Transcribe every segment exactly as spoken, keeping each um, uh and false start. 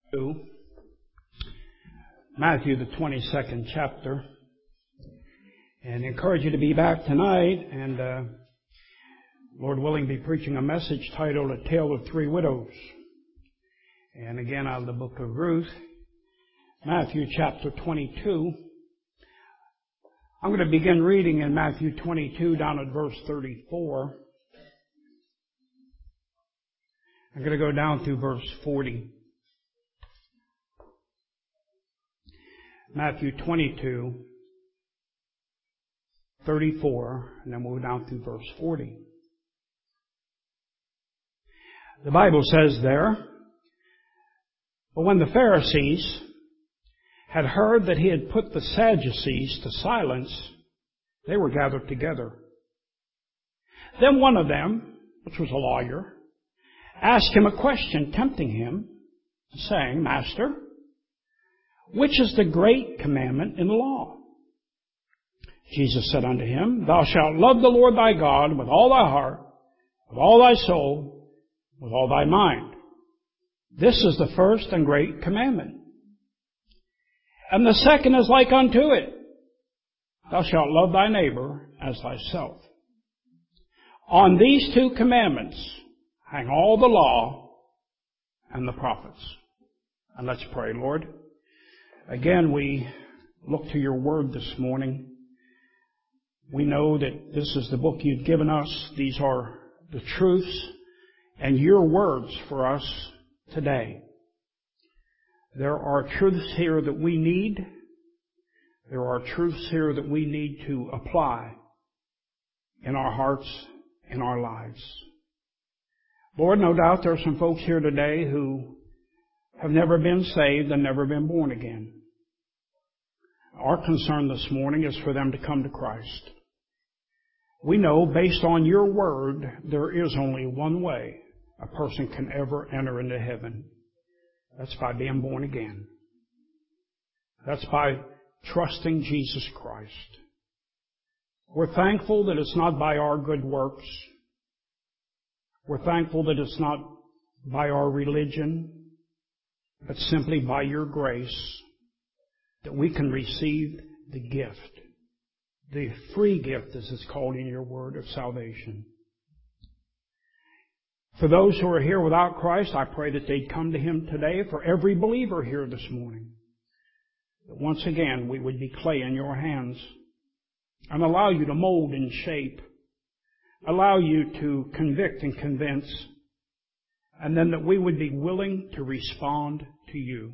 Matthew, the twenty-second chapter, and encourage you to be back tonight and, uh, Lord willing, be preaching a message titled A Tale of Three Widows. And again, out of the book of Ruth, Matthew chapter twenty-two. I'm going to begin reading in Matthew twenty-two down at verse thirty-four. I'm going to go down through verse forty. Matthew twenty-two, thirty-four, and then we'll go down through verse forty. The Bible says there, "But when the Pharisees had heard that he had put the Sadducees to silence, they were gathered together. Then one of them, which was a lawyer, asked him a question, tempting him, saying, 'Master, which is the great commandment in the law?' Jesus said unto him, 'Thou shalt love the Lord thy God with all thy heart, with all thy soul, with all thy mind. This is the first and great commandment. And the second is like unto it. Thou shalt love thy neighbor as thyself. On these two commandments hang all the law and the prophets.'" And let's pray. Lord, again, we look to your word this morning. We know that this is the book you've given us. These are the truths and your words for us today. There are truths here that we need. There are truths here that we need to apply in our hearts, in our lives. Lord, no doubt there are some folks here today who have never been saved and never been born again. Our concern this morning is for them to come to Christ. We know, based on your word, there is only one way a person can ever enter into heaven. That's by being born again. That's by trusting Jesus Christ. We're thankful that it's not by our good works. We're thankful that it's not by our religion, but simply by your grace that we can receive the gift, the free gift, as it's called in your word, of salvation. For those who are here without Christ, I pray that they'd come to Him today. For every believer here this morning, that once again we would be clay in your hands and allow you to mold and shape, allow you to convict and convince, and then that we would be willing to respond to you.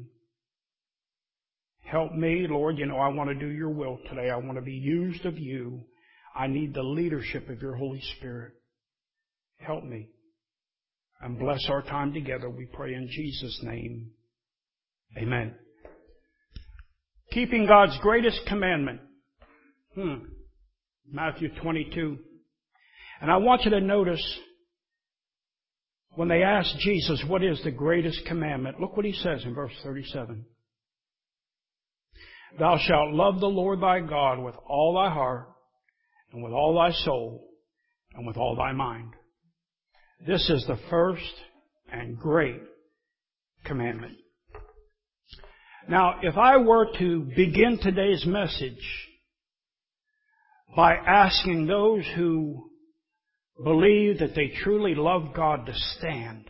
Help me, Lord. You know, I want to do your will today. I want to be used of you. I need the leadership of your Holy Spirit. Help me. And bless our time together, we pray in Jesus' name. Amen. Keeping God's greatest commandment. Hmm. Matthew twenty-two. And I want you to notice when they asked Jesus, what is the greatest commandment? Look what he says in verse thirty-seven. "Thou shalt love the Lord thy God with all thy heart, and with all thy soul, and with all thy mind. This is the first and great commandment." Now, if I were to begin today's message by asking those who believe that they truly love God to stand,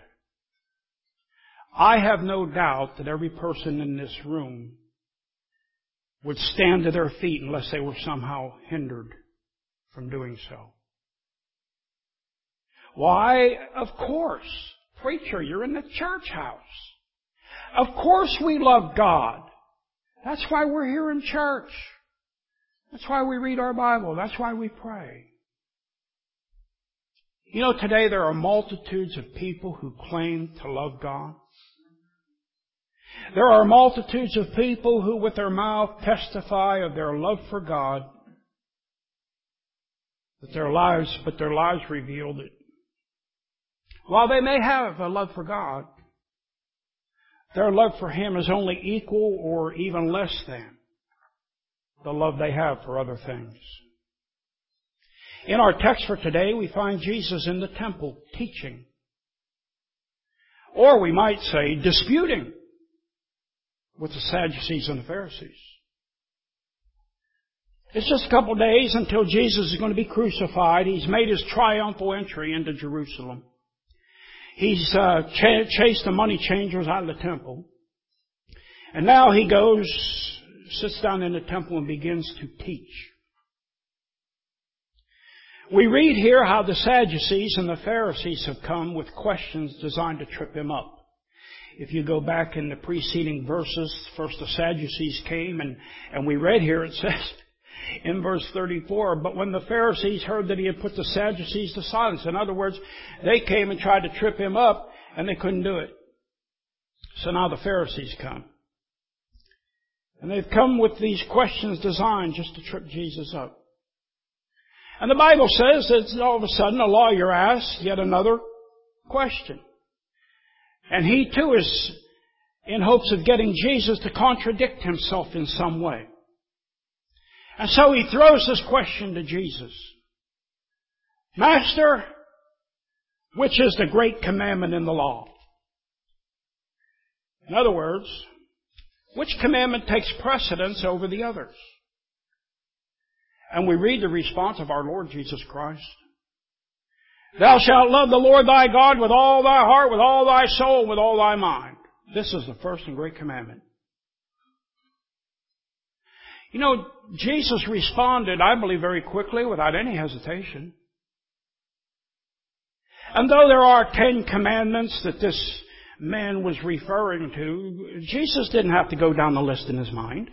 I have no doubt that every person in this room would stand to their feet unless they were somehow hindered from doing so. Why? Of course. Preacher, you're in the church house. Of course we love God. That's why we're here in church. That's why we read our Bible. That's why we pray. You know, today there are multitudes of people who claim to love God. There are multitudes of people who with their mouth testify of their love for God, that their lives, but their lives reveal that while they may have a love for God, their love for Him is only equal or even less than the love they have for other things. In our text for today, we find Jesus in the temple teaching. Or we might say disputing with the Sadducees and the Pharisees. It's just a couple of days until Jesus is going to be crucified. He's made his triumphal entry into Jerusalem. He's uh, ch- chased the money changers out of the temple. And now he goes, sits down in the temple and begins to teach. We read here how the Sadducees and the Pharisees have come with questions designed to trip him up. If you go back in the preceding verses, first the Sadducees came, and, and we read here, it says in verse thirty-four, but when the Pharisees heard that he had put the Sadducees to silence, in other words, they came and tried to trip him up, and they couldn't do it. So now the Pharisees come. And they've come with these questions designed just to trip Jesus up. And the Bible says that all of a sudden a lawyer asks yet another question. And he too is in hopes of getting Jesus to contradict himself in some way. And so he throws this question to Jesus. Master, which is the great commandment in the law? In other words, which commandment takes precedence over the others? And we read the response of our Lord Jesus Christ. Thou shalt love the Lord thy God with all thy heart, with all thy soul, with all thy mind. This is the first and great commandment. You know, Jesus responded, I believe, very quickly, without any hesitation. And though there are ten commandments that this man was referring to, Jesus didn't have to go down the list in his mind.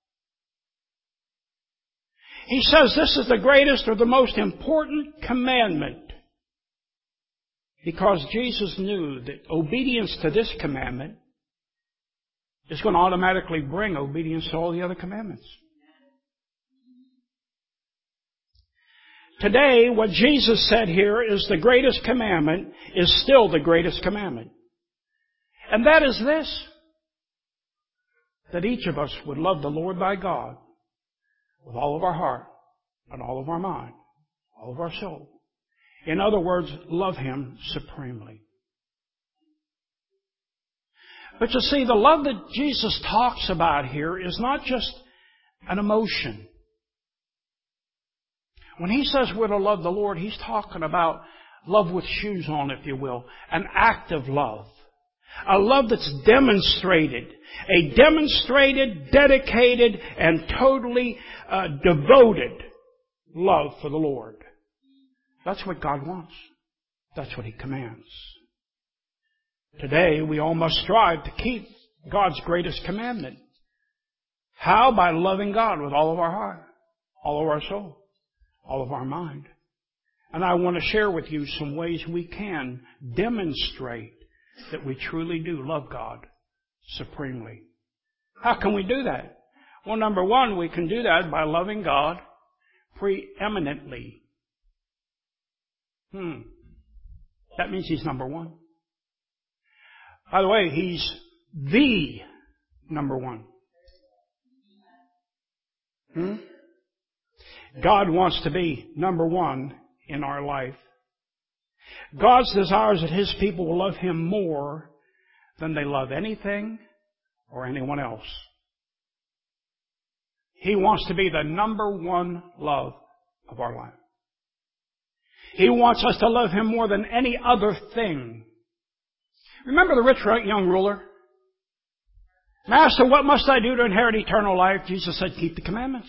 He says this is the greatest or the most important commandment, because Jesus knew that obedience to this commandment is going to automatically bring obedience to all the other commandments. Today, what Jesus said here is the greatest commandment is still the greatest commandment. And that is this, that each of us would love the Lord thy God with all of our heart and all of our mind, all of our soul. In other words, love Him supremely. But you see, the love that Jesus talks about here is not just an emotion. When He says we're to love the Lord, He's talking about love with shoes on, if you will, an active love. A love that's demonstrated, a demonstrated, dedicated, and totally uh, devoted love for the Lord. That's what God wants. That's what He commands. Today, we all must strive to keep God's greatest commandment. How? By loving God with all of our heart, all of our soul, all of our mind. And I want to share with you some ways we can demonstrate that we truly do love God supremely. How can we do that? Well, number one, we can do that by loving God preeminently. Hmm. That means He's number one. By the way, He's the number one. Hmm? God wants to be number one in our life. God's desire is that His people will love Him more than they love anything or anyone else. He wants to be the number one love of our life. He wants us to love Him more than any other thing. Remember the rich young ruler? Master, what must I do to inherit eternal life? Jesus said, keep the commandments.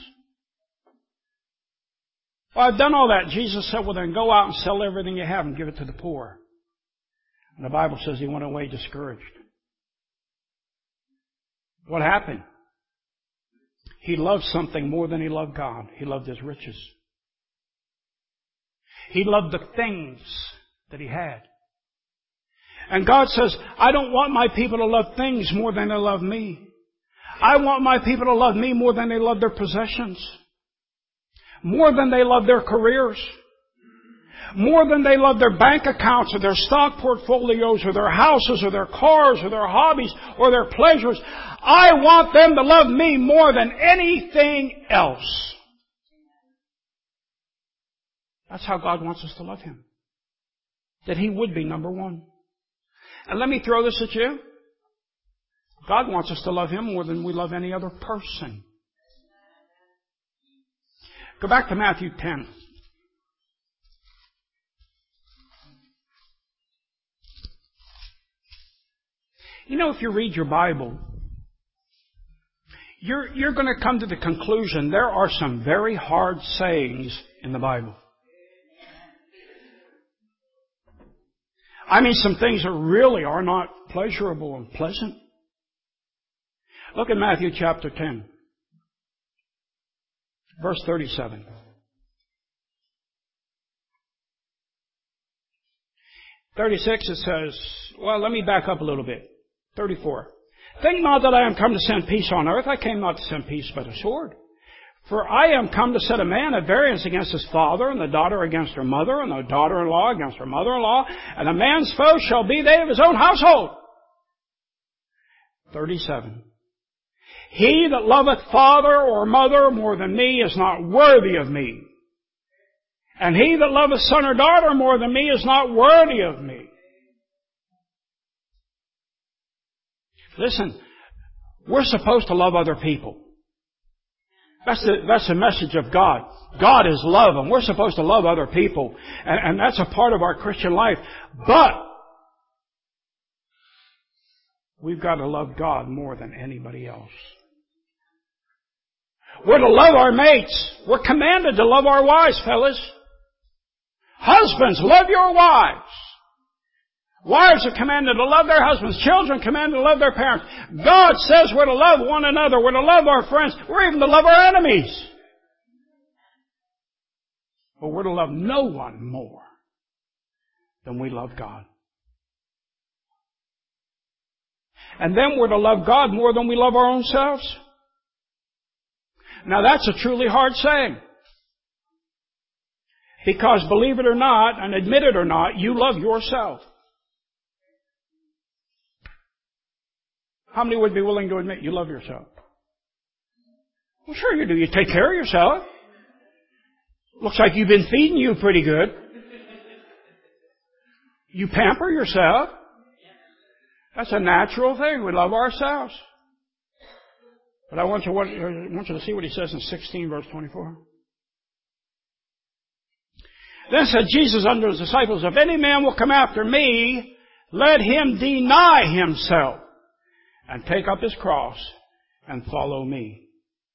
Well, I've done all that. Jesus said, well then go out and sell everything you have and give it to the poor. And the Bible says he went away discouraged. What happened? He loved something more than he loved God. He loved his riches. He loved the things that he had. And God says, I don't want my people to love things more than they love me. I want my people to love me more than they love their possessions. More than they love their careers. More than they love their bank accounts or their stock portfolios or their houses or their cars or their hobbies or their pleasures. I want them to love me more than anything else. That's how God wants us to love Him. That He would be number one. And let me throw this at you. God wants us to love Him more than we love any other person. Go back to Matthew ten. You know, if you read your Bible, you're, you're going to come to the conclusion there are some very hard sayings in the Bible. I mean, some things that really are not pleasurable and pleasant. Look at Matthew chapter ten, verse thirty-seven. thirty-six, it says, well, let me back up a little bit. thirty-four. Think not that I am come to send peace on earth. I came not to send peace, but a sword. For I am come to set a man at variance against his father, and the daughter against her mother, and the daughter-in-law against her mother-in-law, and a man's foes shall be they of his own household. thirty-seven. He that loveth father or mother more than me is not worthy of me. And he that loveth son or daughter more than me is not worthy of me. Listen, we're supposed to love other people. That's the, that's the message of God. God is love, and we're supposed to love other people. And, and that's a part of our Christian life. But we've got to love God more than anybody else. We're to love our mates. We're commanded to love our wives, fellas. Husbands, love your wives. Wives are commanded to love their husbands. Children commanded to love their parents. God says we're to love one another. We're to love our friends. We're even to love our enemies. But we're to love no one more than we love God. And then we're to love God more than we love our own selves. Now that's a truly hard saying. Because believe it or not, and admit it or not, you love yourself. How many would be willing to admit you love yourself? Well, sure you do. You take care of yourself. Looks like you've been feeding you pretty good. You pamper yourself. That's a natural thing. We love ourselves. But I want you, I want you to see what he says in sixteen, verse twenty-four. Then said Jesus unto his disciples, if any man will come after me, let him deny himself and take up his cross and follow me.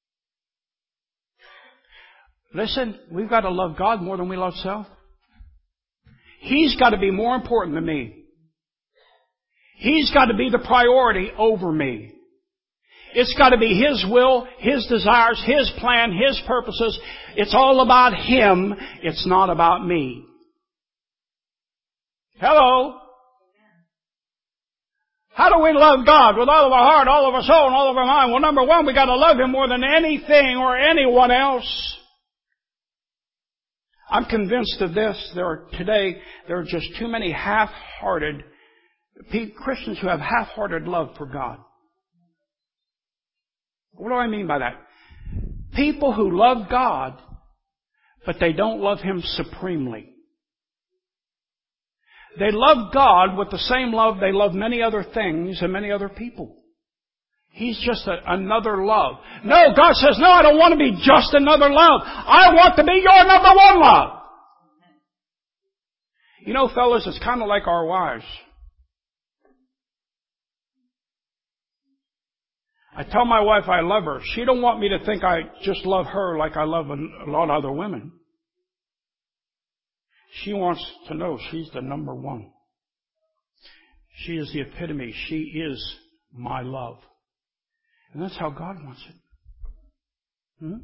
Listen, we've got to love God more than we love self. He's got to be more important than me. He's got to be the priority over me. It's got to be His will, His desires, His plan, His purposes. It's all about Him. It's not about me. Hello? How do we love God? With all of our heart, all of our soul, and all of our mind. Well, number one, we got to love Him more than anything or anyone else. I'm convinced of this. There are today, there are just too many half-hearted Christians who have half-hearted love for God. What do I mean by that? People who love God, but they don't love Him supremely. They love God with the same love they love many other things and many other people. He's just a, another love. No, God says, no, I don't want to be just another love. I want to be your number one love. You know, fellas, it's kind of like our wives. I tell my wife I love her. She don't want me to think I just love her like I love a lot of other women. She wants to know she's the number one. She is the epitome. She is my love. And that's how God wants it. Hmm?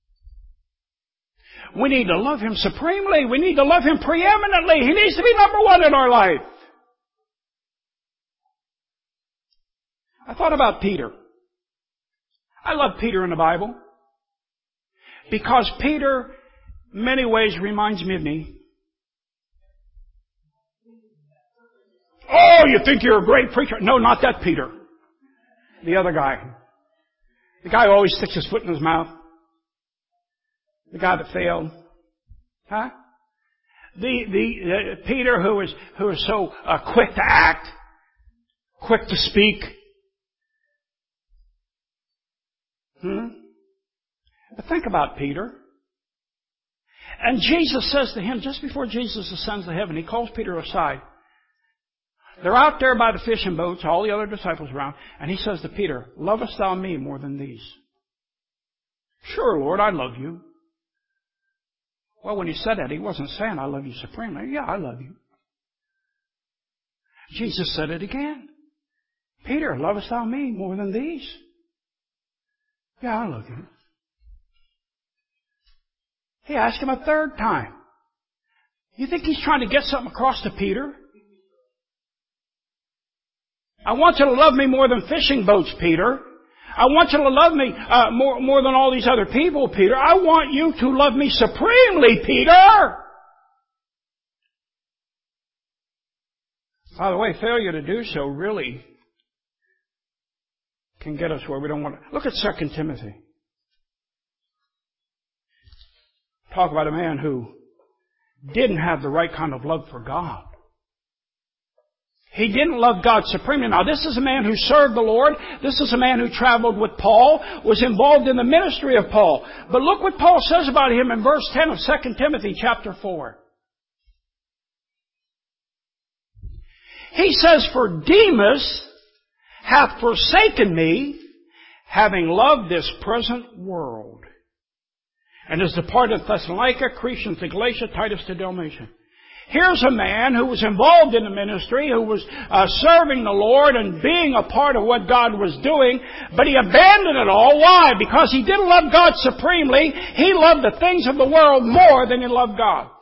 We need to love Him supremely. We need to love Him preeminently. He needs to be number one in our life. I thought about Peter. I love Peter in the Bible because Peter, in many ways, reminds me of me. Oh, you think you're a great preacher? No, not that Peter. The other guy. The guy who always sticks his foot in his mouth. The guy that failed. Huh? The, the, uh, Peter who is, who is so uh, quick to act, quick to speak, Hmm? But think about Peter. And Jesus says to him, just before Jesus ascends to heaven, He calls Peter aside. They're out there by the fishing boats, all the other disciples around, and He says to Peter, "Lovest thou me more than these?" "Sure, Lord, I love you." Well, when He said that, He wasn't saying, "I love you supremely." Yeah, I love you. Jesus said it again. "Peter, lovest thou me more than these?" "Yeah, I love you." He asked him a third time. You think He's trying to get something across to Peter? "I want you to love me more than fishing boats, Peter. I want you to love me uh, more, more than all these other people, Peter. I want you to love me supremely, Peter." By the way, failure to do so really can get us where we don't want to. Look at Second Timothy. Talk about a man who didn't have the right kind of love for God. He didn't love God supremely. Now, this is a man who served the Lord. This is a man who traveled with Paul, was involved in the ministry of Paul. But look what Paul says about him in verse ten of Second Timothy chapter four. He says, "For Demas hath forsaken me, having loved this present world, and is departed to Thessalonica, Crescens to Galatia, Titus to Dalmatia." Here's a man who was involved in the ministry, who was uh, serving the Lord and being a part of what God was doing, but he abandoned it all. Why? Because he didn't love God supremely. He loved the things of the world more than he loved God.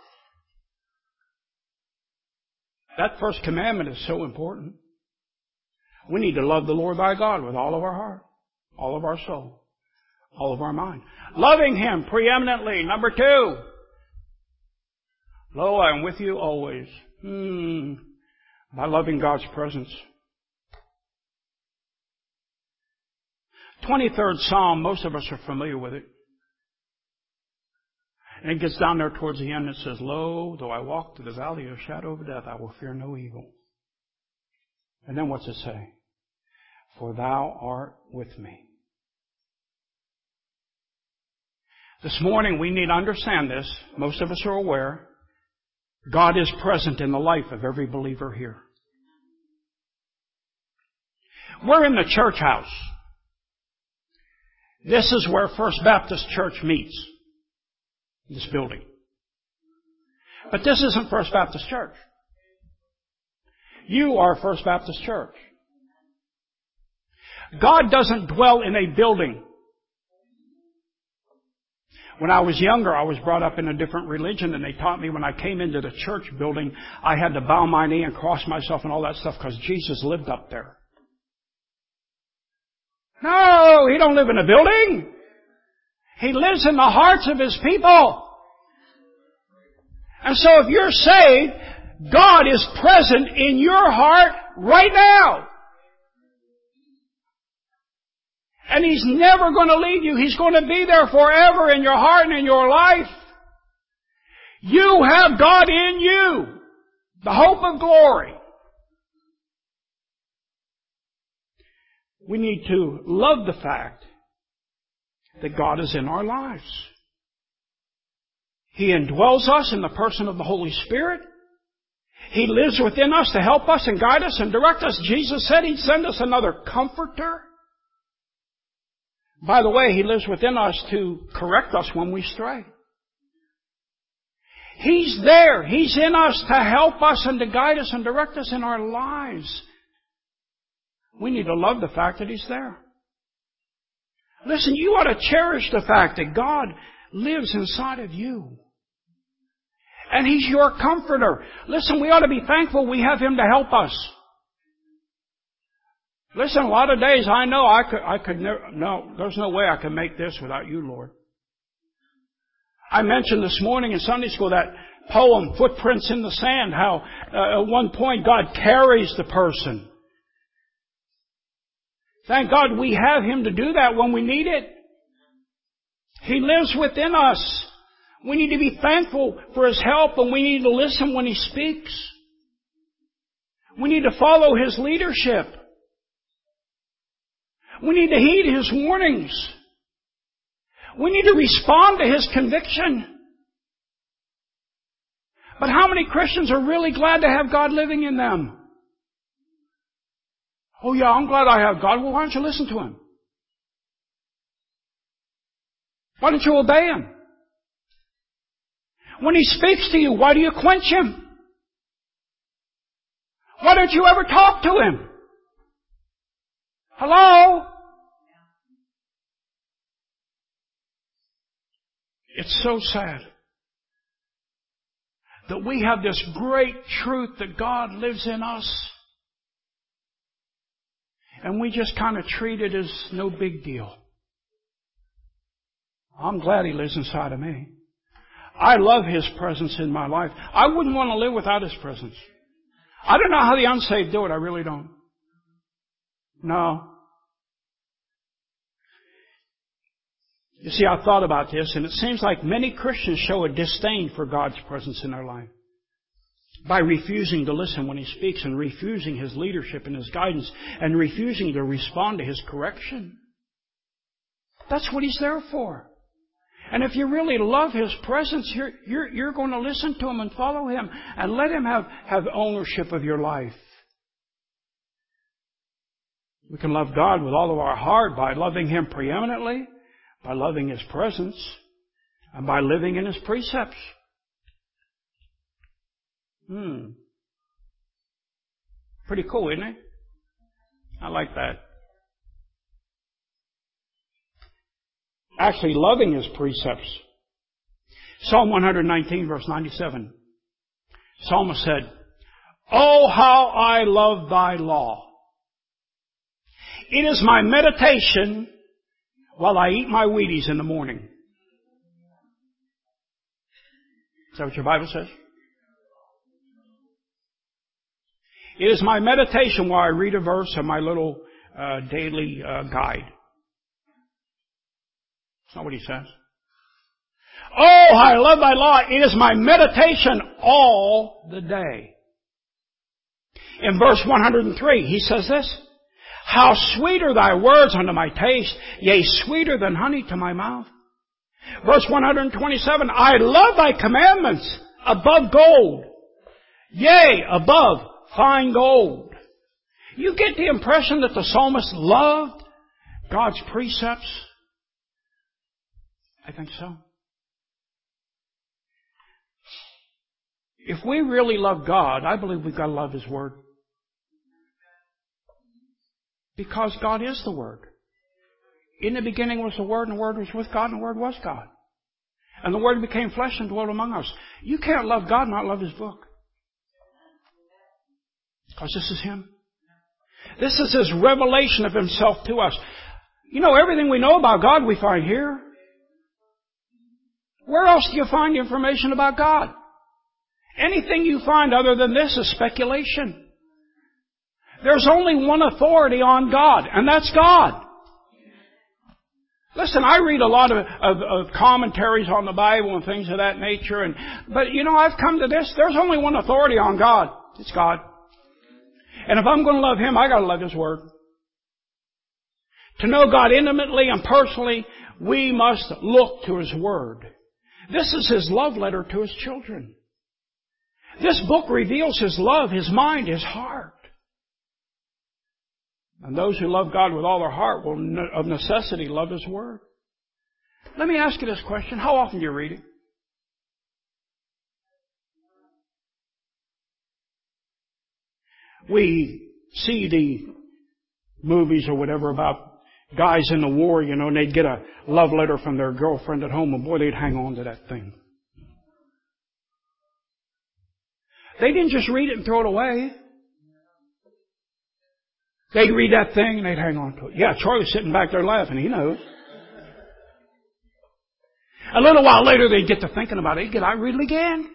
That first commandment is so important. We need to love the Lord thy God with all of our heart, all of our soul, all of our mind. Loving Him preeminently. Number two. Lo, I am with you always. Hmm. By loving God's presence. twenty-third Psalm, most of us are familiar with it. And it gets down there towards the end and it says, "Lo, though I walk through the valley of the shadow of death, I will fear no evil." And then what's it say? "For thou art with me." This morning we need to understand this. Most of us are aware. God is present in the life of every believer here. We're in the church house. This is where First Baptist Church meets. This building. But this isn't First Baptist Church. You are First Baptist Church. God doesn't dwell in a building. When I was younger, I was brought up in a different religion, and they taught me when I came into the church building, I had to bow my knee and cross myself and all that stuff because Jesus lived up there. No, He don't live in a building. He lives in the hearts of His people. And so if you're saved, God is present in your heart right now. And He's never going to leave you. He's going to be there forever in your heart and in your life. You have God in you, the hope of glory. We need to love the fact that God is in our lives. He indwells us in the person of the Holy Spirit. He lives within us to help us and guide us and direct us. Jesus said He'd send us another comforter. By the way, He lives within us to correct us when we stray. He's there. He's in us to help us and to guide us and direct us in our lives. We need to love the fact that He's there. Listen, you ought to cherish the fact that God lives inside of you. And He's your comforter. Listen, we ought to be thankful we have Him to help us. Listen, a lot of days I know I could, I could never, no, there's no way I can make this without You, Lord. I mentioned this morning in Sunday school that poem, Footprints in the Sand, how uh, at one point God carries the person. Thank God we have Him to do that when we need it. He lives within us. We need to be thankful for His help, and we need to listen when He speaks. We need to follow His leadership. We need to heed His warnings. We need to respond to His conviction. But how many Christians are really glad to have God living in them? Oh yeah, I'm glad I have God. Well, why don't you listen to Him? Why don't you obey Him? When He speaks to you, why do you quench Him? Why don't you ever talk to Him? Hello? It's so sad that we have this great truth that God lives in us, and we just kind of treat it as no big deal. I'm glad He lives inside of me. I love His presence in my life. I wouldn't want to live without His presence. I don't know how the unsaved do it. I really don't. No. You see, I thought about this, and it seems like many Christians show a disdain for God's presence in their life by refusing to listen when He speaks, and refusing His leadership and His guidance, and refusing to respond to His correction. That's what He's there for. And if you really love His presence, you're, you're, you're going to listen to Him and follow Him and let Him have, have ownership of your life. We can love God with all of our heart by loving Him preeminently, by loving His presence, and by living in His precepts. Hmm. Pretty cool, isn't it? I like that. Actually, loving His precepts. Psalm one nineteen, verse ninety-seven. Psalmist said, "Oh, how I love Thy law. It is my meditation while I eat my Wheaties in the morning." Is that what your Bible says? It is my meditation while I read a verse of my little uh, daily uh, guide. That's not what he says. Oh, I love Thy law. It is my meditation all the day. In verse one oh three, he says this, "How sweet are Thy words unto my taste, yea, sweeter than honey to my mouth." Verse one twenty-seven, "I love Thy commandments above gold, yea, above fine gold." You get the impression that the psalmist loved God's precepts? I think so. If we really love God, I believe we've got to love His Word. Because God is the Word. In the beginning was the Word, and the Word was with God, and the Word was God. And the Word became flesh and dwelt among us. You can't love God and not love His book. Because this is Him. This is His revelation of Himself to us. You know, everything we know about God we find here. Where else do you find information about God? Anything you find other than this is speculation. There's only one authority on God, and that's God. Listen, I read a lot of, of, of commentaries on the Bible and things of that nature, and but you know, I've come to this, there's only one authority on God. It's God. And if I'm going to love Him, I got to love His Word. To know God intimately and personally, we must look to His Word. This is His love letter to His children. This book reveals His love, His mind, His heart. And those who love God with all their heart will of necessity love His Word. Let me ask you this question. How often do you read it? We see the movies or whatever about guys in the war, you know, and they'd get a love letter from their girlfriend at home, and boy, they'd hang on to that thing. They didn't just read it and throw it away. They'd read that thing and they'd hang on to it. Yeah, Charlie's sitting back there laughing. He knows. A little while later, they'd get to thinking about it. They'd get out and read it again.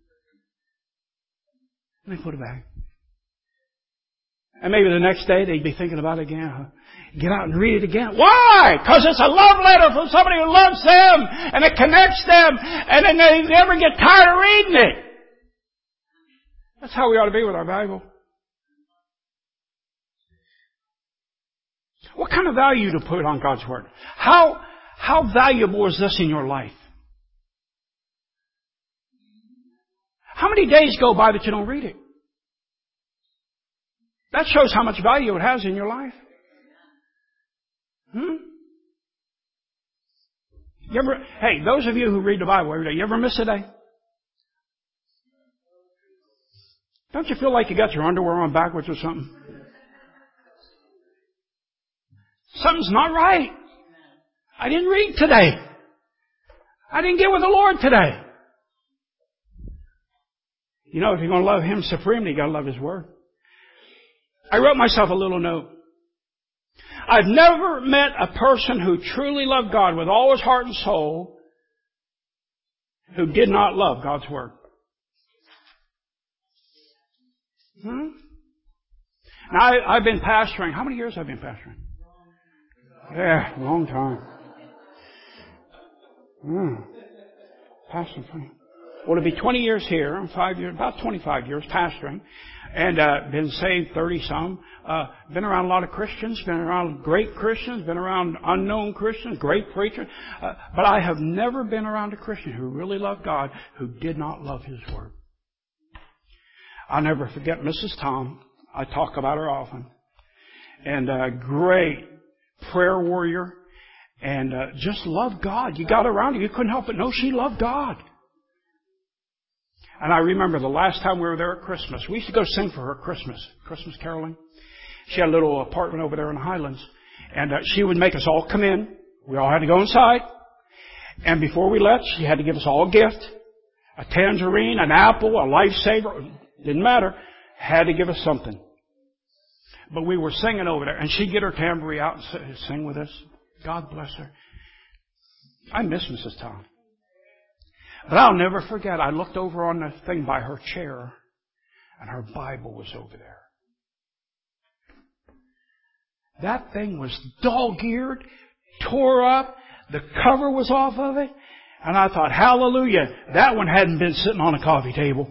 And they put it back. And maybe the next day, they'd be thinking about it again. Get out and read it again. Why? Because it's a love letter from somebody who loves them, and it connects them, and then they never get tired of reading it. That's how we ought to be with our Bible. What kind of value to put on God's Word? How, How valuable is this in your life? How many days go by that you don't read it? That shows how much value it has in your life. Hmm? You ever, hey, those of you who read the Bible every day, you ever miss a day? Don't you feel like you got your underwear on backwards or something? Something's not right. I didn't read today. I didn't get with the Lord today. You know, if you're going to love Him supremely, you've got to love His Word. I wrote myself a little note. I've never met a person who truly loved God with all his heart and soul who did not love God's Word. Hmm? Now, I, I've been pastoring. How many years have I been pastoring? Yeah, long time. Hmm. Pastoring. Well, it'll be twenty years here, five years, about twenty-five years pastoring, and uh, been saved thirty-some. Uh, been around a lot of Christians, been around great Christians, been around unknown Christians, great preachers. Uh, but I have never been around a Christian who really loved God who did not love His Word. I'll never forget Missus Tom. I talk about her often. And a great prayer warrior. And uh, just loved God. You got around her, you couldn't help but know she loved God. And I remember the last time we were there at Christmas, we used to go sing for her Christmas, Christmas caroling. She had a little apartment over there in the Highlands. And uh, she would make us all come in. We all had to go inside. And before we left, she had to give us all a gift. A tangerine, an apple, a lifesaver. Didn't matter. Had to give us something. But we were singing over there. And she'd get her tambourine out and sing with us. God bless her. I miss Missus Tom. But I'll never forget, I looked over on the thing by her chair, and her Bible was over there. That thing was dog-eared, tore up, the cover was off of it, and I thought, hallelujah, that one hadn't been sitting on a coffee table.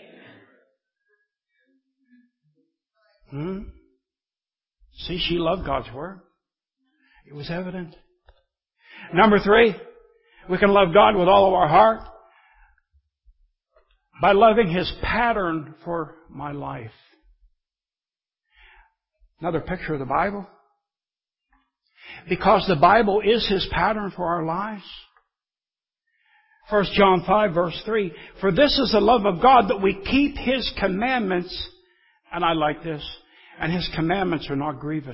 Hmm? See, she loved God's Word. It was evident. Number three, we can love God with all of our heart by loving His pattern for my life. Another picture of the Bible. Because the Bible is His pattern for our lives. First John five verse three. For this is the love of God, that we keep His commandments. And I like this. And His commandments are not grievous.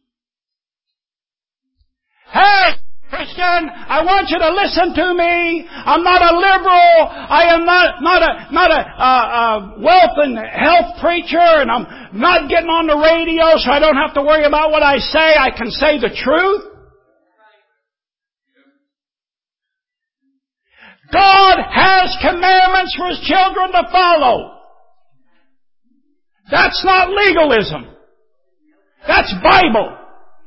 Hey, Christian, I want you to listen to me. I'm not a liberal. I am not, not a, not a, uh, uh, wealth and health preacher, and I'm not getting on the radio so I don't have to worry about what I say. I can say the truth. God has commandments for His children to follow. That's not legalism. That's Bible.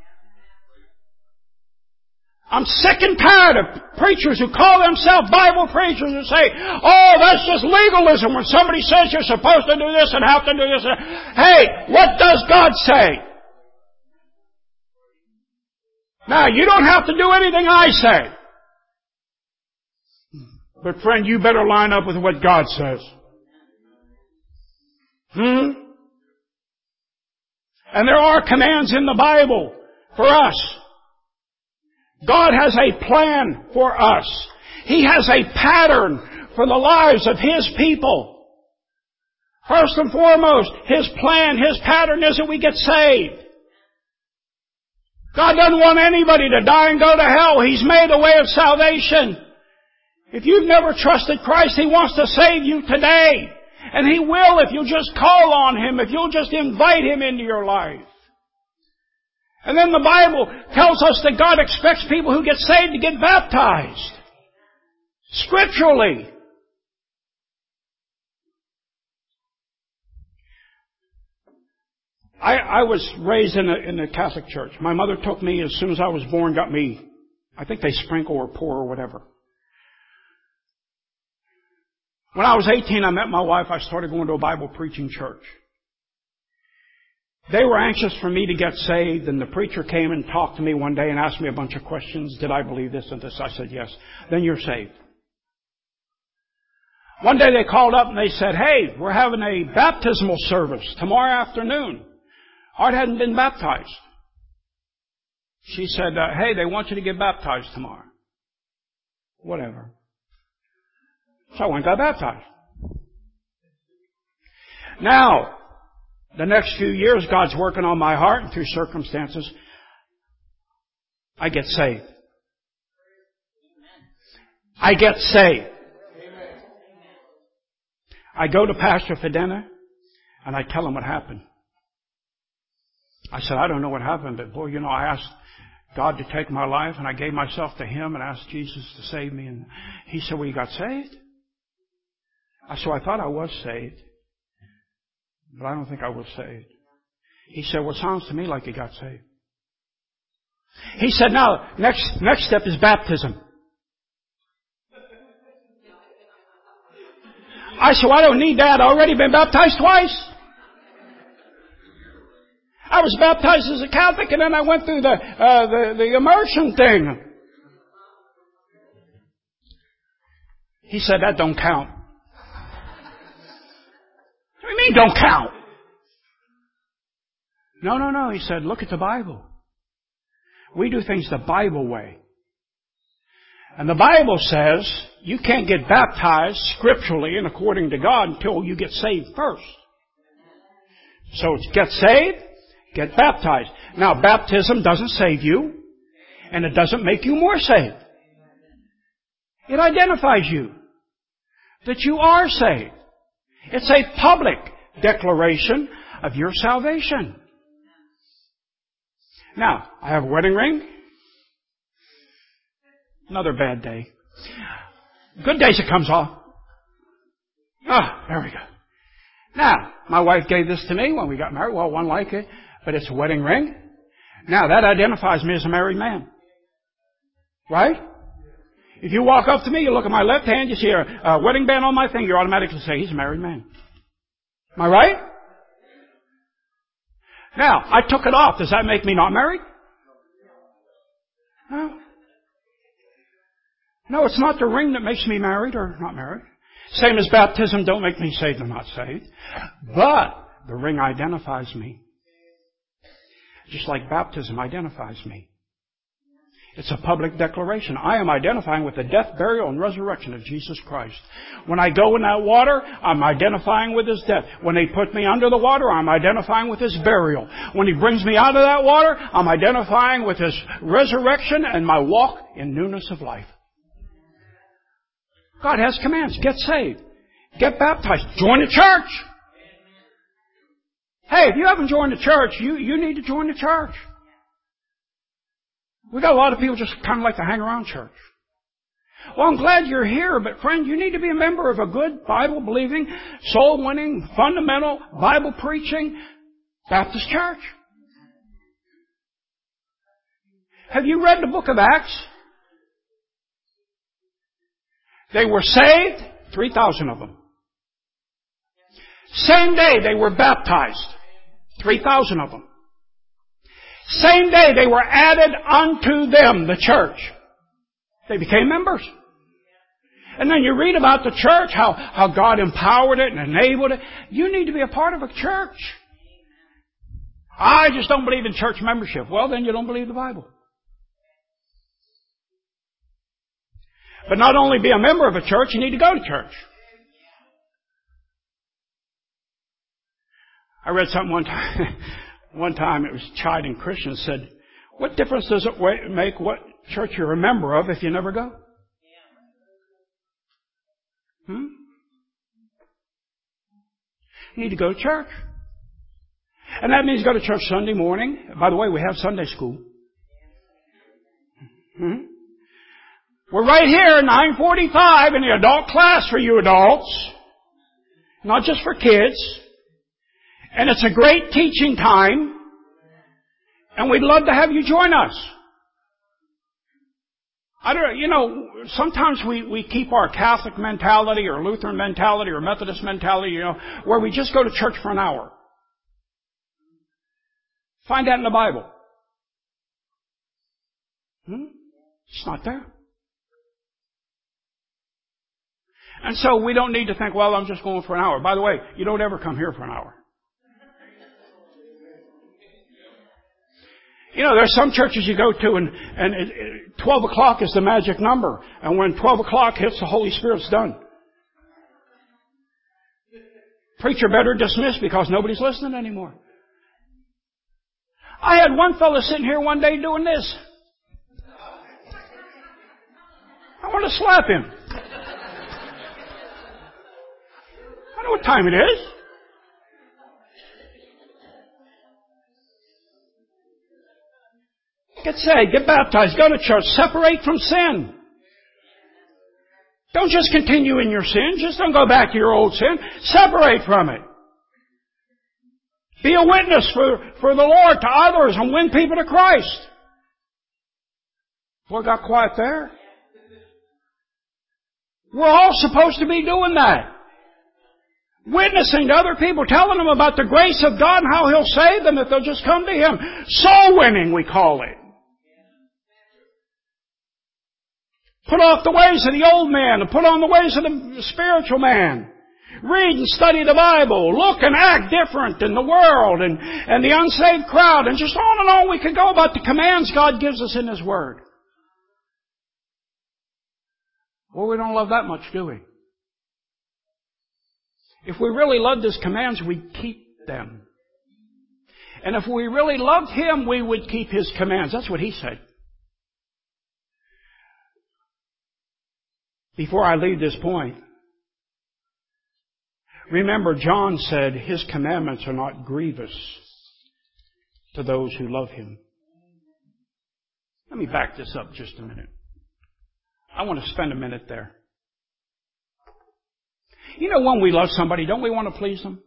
I'm sick and tired of preachers who call themselves Bible preachers and say, oh, that's just legalism when somebody says you're supposed to do this and have to do this. Hey, what does God say? Now, you don't have to do anything I say. But friend, you better line up with what God says. Hmm? And there are commands in the Bible for us. God has a plan for us. He has a pattern for the lives of His people. First and foremost, His plan, His pattern is that we get saved. God doesn't want anybody to die and go to hell. He's made a way of salvation. If you've never trusted Christ, He wants to save you today. And He will if you'll just call on Him, if you'll just invite Him into your life. And then the Bible tells us that God expects people who get saved to get baptized. Scripturally. I, I was raised in a, in a Catholic church. My mother took me as soon as I was born, got me, I think they sprinkle or pour or whatever. When I was eighteen, I met my wife. I started going to a Bible preaching church. They were anxious for me to get saved, and the preacher came and talked to me one day and asked me a bunch of questions. Did I believe this and this? I said, yes. Then you're saved. One day they called up and they said, hey, we're having a baptismal service tomorrow afternoon. Art hadn't been baptized. She said, uh, hey, they want you to get baptized tomorrow. Whatever. So I went and got baptized. Now, the next few years, God's working on my heart, and through circumstances, I get saved. I get saved. I go to Pastor Fedena, and I tell him what happened. I said, I don't know what happened, but boy, you know, I asked God to take my life, and I gave myself to Him and asked Jesus to save me. And he said, well, you got saved? I said, I thought I was saved, but I don't think I was saved. He said, well, it sounds to me like you got saved. He said, now, next, next step is baptism. I said, well, I don't need that. I've already been baptized twice. I was baptized as a Catholic, and then I went through the, uh, the, the immersion thing. He said, that don't count. What do you mean don't count? No, no, no. He said, look at the Bible. We do things the Bible way. And the Bible says you can't get baptized scripturally and according to God until you get saved first. So it's get saved, get baptized. Now, baptism doesn't save you, and it doesn't make you more saved. It identifies you that you are saved. It's a public declaration of your salvation. Now, I have a wedding ring. Another bad day. Good days it comes off. Ah, there we go. Now, my wife gave this to me when we got married. Well, one like it, but it's a wedding ring. Now, that identifies me as a married man. Right? If you walk up to me, you look at my left hand, you see a, a wedding band on my finger, you automatically say, he's a married man. Am I right? Now, I took it off. Does that make me not married? No. No, it's not the ring that makes me married or not married. Same as baptism don't make me saved or not saved. But the ring identifies me. Just like baptism identifies me. It's a public declaration. I am identifying with the death, burial, and resurrection of Jesus Christ. When I go in that water, I'm identifying with His death. When He put me under the water, I'm identifying with His burial. When He brings me out of that water, I'm identifying with His resurrection and my walk in newness of life. God has commands. Get saved. Get baptized. Join the church. Hey, if you haven't joined the church, you, you need to join the church. We got a lot of people just kind of like to hang around church. Well, I'm glad you're here, but friend, you need to be a member of a good Bible-believing, soul-winning, fundamental, Bible-preaching Baptist church. Have you read the book of Acts? They were saved, three thousand of them. Same day they were baptized, three thousand of them. Same day they were added unto them, the church. They became members. And then you read about the church, how, how God empowered it and enabled it. You need to be a part of a church. I just don't believe in church membership. Well, then you don't believe the Bible. But not only be a member of a church, you need to go to church. I read something one time. One time it was chiding Christians, said, what difference does it make what church you're a member of if you never go? Hmm? You need to go to church. And that means go to church Sunday morning. By the way, we have Sunday school. Hmm? We're right here, nine forty-five, in the adult class for you adults. Not just for kids. And it's a great teaching time. And we'd love to have you join us. I don't, you know, sometimes we, we keep our Catholic mentality or Lutheran mentality or Methodist mentality, you know, where we just go to church for an hour. Find that in the Bible. Hmm? It's not there. And so we don't need to think, well, I'm just going for an hour. By the way, you don't ever come here for an hour. You know, there's some churches you go to and, and it, it, twelve o'clock is the magic number. And when twelve o'clock hits, the Holy Spirit's done. Preacher better dismiss because nobody's listening anymore. I had one fellow sitting here one day doing this. I want to slap him. I know what time it is. Get saved, get baptized, go to church, separate from sin. Don't just continue in your sin. Just don't go back to your old sin. Separate from it. Be a witness for, for the Lord to others and win people to Christ. Boy, got quiet there. We're all supposed to be doing that. Witnessing to other people, telling them about the grace of God and how He'll save them if they'll just come to Him. Soul winning, we call it. Put off the ways of the old man and put on the ways of the spiritual man. Read and study the Bible. Look and act different than the world and, and the unsaved crowd. And just on and on we could go about the commands God gives us in His Word. Well, we don't love that much, do we? If we really loved His commands, we'd keep them. And if we really loved Him, we would keep His commands. That's what He said. Before I leave this point, remember John said His commandments are not grievous to those who love Him. Let me back this up just a minute. I want to spend a minute there. You know, when we love somebody, don't we want to please them?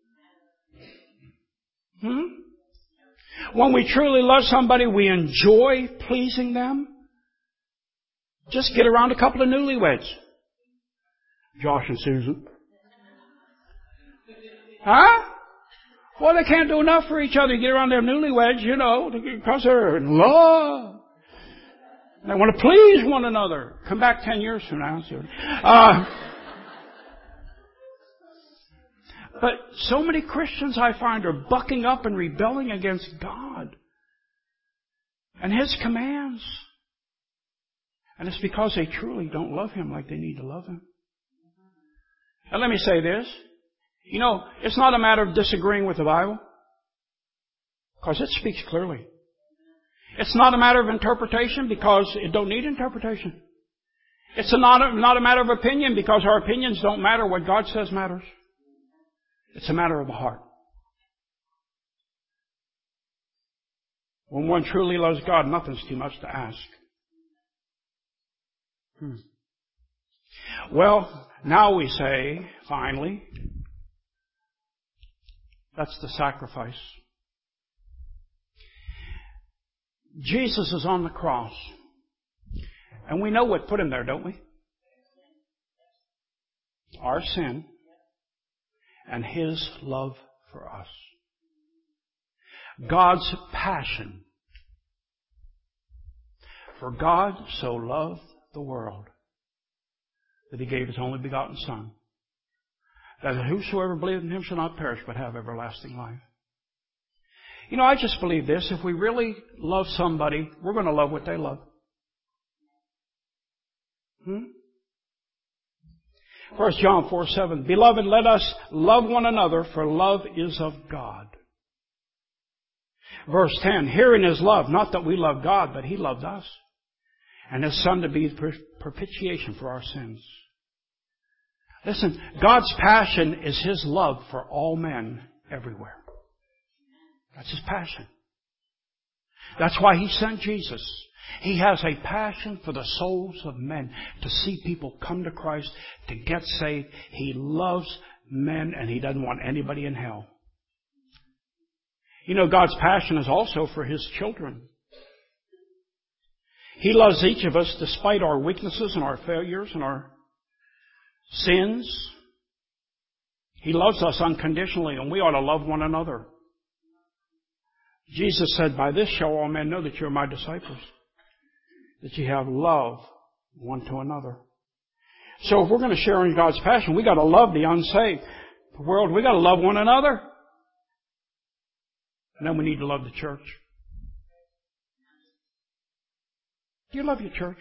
Hmm? When we truly love somebody, we enjoy pleasing them. Just get around a couple of newlyweds. Josh and Susan. Huh? Well, they can't do enough for each other. You get around their newlyweds, you know, because they're in love. They want to please one another. Come back ten years from now. Uh, but so many Christians, I find, are bucking up and rebelling against God and His commands. And it's because they truly don't love Him like they need to love Him. And let me say this. You know, it's not a matter of disagreeing with the Bible, because it speaks clearly. It's not a matter of interpretation, because it don't need interpretation. It's a not, a, not a matter of opinion, because our opinions don't matter. What God says matters. It's a matter of the heart. When one truly loves God, nothing's too much to ask. Hmm. Well, now we say, finally, that's the sacrifice. Jesus is on the cross. And we know what put Him there, don't we? Our sin and His love for us. God's passion. For God so loved the world that He gave His only begotten Son, that whosoever believeth in Him shall not perish but have everlasting life. You know, I just believe this. If we really love somebody, we're going to love what they love. Hmm? First John four seven. Beloved, let us love one another, for love is of God. Verse ten. Herein is love, not that we love God, but He loved us, and His Son to be the propitiation for our sins. Listen, God's passion is His love for all men everywhere. That's His passion. That's why He sent Jesus. He has a passion for the souls of men, to see people come to Christ, to get saved. He loves men, and He doesn't want anybody in hell. You know, God's passion is also for His children. He loves each of us despite our weaknesses and our failures and our sins. He loves us unconditionally, and we ought to love one another. Jesus said, by this shall all men know that you are my disciples, that you have love one to another. So if we're going to share in God's passion, we got to love the unsaved. The world, we got to love one another. And then we need to love the church. Do you love your church?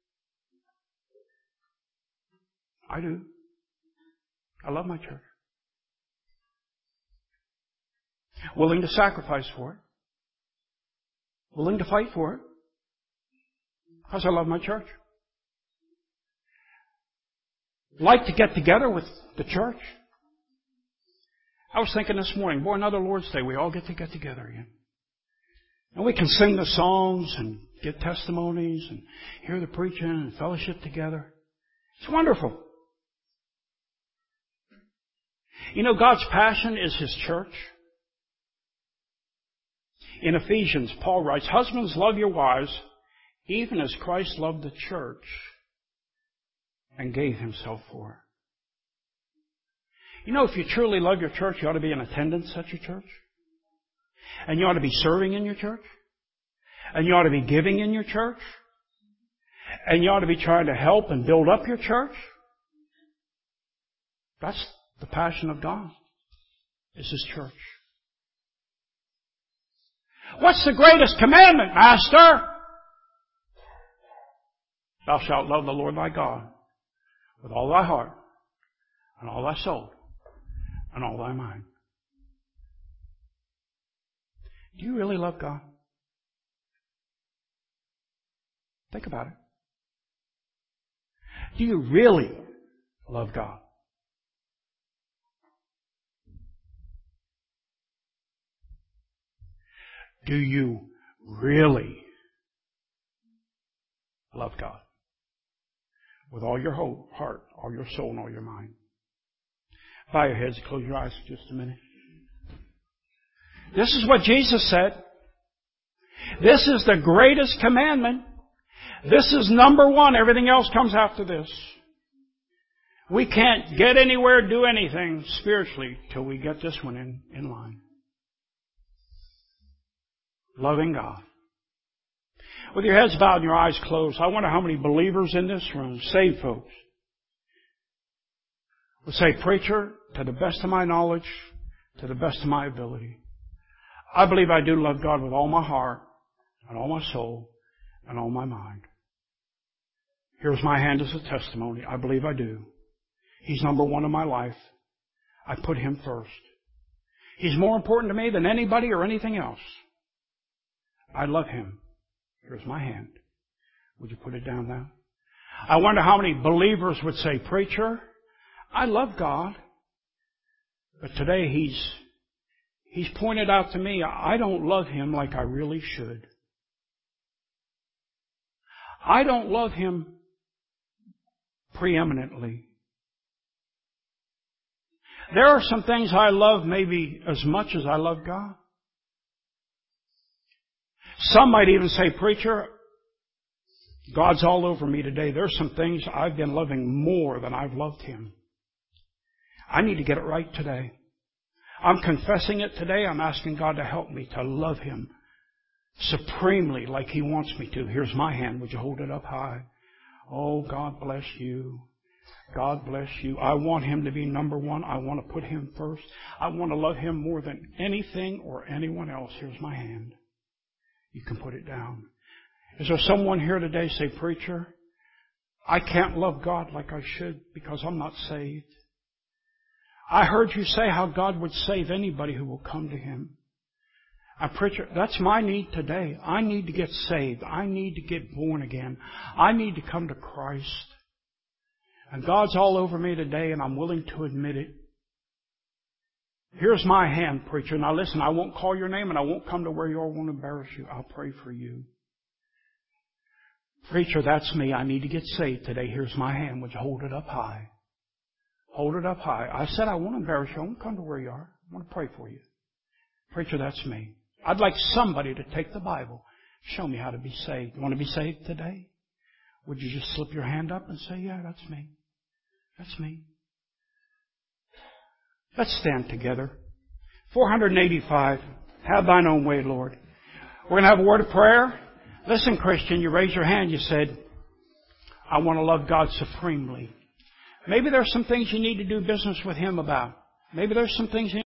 I do. I love my church. Willing to sacrifice for it. Willing to fight for it. Because I love my church. Like to get together with the church. I was thinking this morning, boy, another Lord's Day, we all get to get together again. And we can sing the songs and get testimonies and hear the preaching and fellowship together. It's wonderful. You know, God's passion is His church. In Ephesians, Paul writes, husbands, love your wives, even as Christ loved the church and gave Himself for her. You know, if you truly love your church, you ought to be in attendance at your church. And you ought to be serving in your church. And you ought to be giving in your church. And you ought to be trying to help and build up your church. That's the passion of God, is His church. What's the greatest commandment, Master? Thou shalt love the Lord thy God with all thy heart and all thy soul and all thy mind. Do you really love God? Think about it. Do you really love God? Do you really love God? With all your whole heart, all your soul, and all your mind. Bow your heads, close your eyes for just a minute. This is what Jesus said. This is the greatest commandment. This is number one. Everything else comes after this. We can't get anywhere, do anything spiritually till we get this one in, in line. Loving God. With your heads bowed and your eyes closed, I wonder how many believers in this room, saved folks, would say, preacher, to the best of my knowledge, to the best of my ability, I believe I do love God with all my heart and all my soul and all my mind. Here's my hand as a testimony. I believe I do. He's number one in my life. I put Him first. He's more important to me than anybody or anything else. I love Him. Here's my hand. Would you put it down now? I wonder how many believers would say, preacher, I love God, but today He's He's pointed out to me I don't love Him like I really should. I don't love Him preeminently. There are some things I love maybe as much as I love God. Some might even say, preacher, God's all over me today. There's some things I've been loving more than I've loved Him. I need to get it right today. I'm confessing it today. I'm asking God to help me to love Him supremely like He wants me to. Here's my hand. Would you hold it up high? Oh, God bless you. God bless you. I want Him to be number one. I want to put Him first. I want to love Him more than anything or anyone else. Here's my hand. You can put it down. Is there someone here today say, preacher, I can't love God like I should because I'm not saved. I heard you say how God would save anybody who will come to Him. I preacher, that's my need today. I need to get saved. I need to get born again. I need to come to Christ. And God's all over me today, and I'm willing to admit it. Here's my hand, preacher. Now listen, I won't call your name, and I won't come to where you are. I won't embarrass you. I'll pray for you. Preacher, that's me. I need to get saved today. Here's my hand. Would you hold it up high? Hold it up high. I said I won't embarrass you. I won't come to where you are. I want to pray for you. Preacher, that's me. I'd like somebody to take the Bible. Show me how to be saved. You want to be saved today? Would you just slip your hand up and say, yeah, that's me. That's me. Let's stand together. four eighty-five. Have thine own way, Lord. We're going to have a word of prayer. Listen, Christian, you raised your hand. You said, I want to love God supremely. Maybe there's some things you need to do business with Him about. Maybe there's some things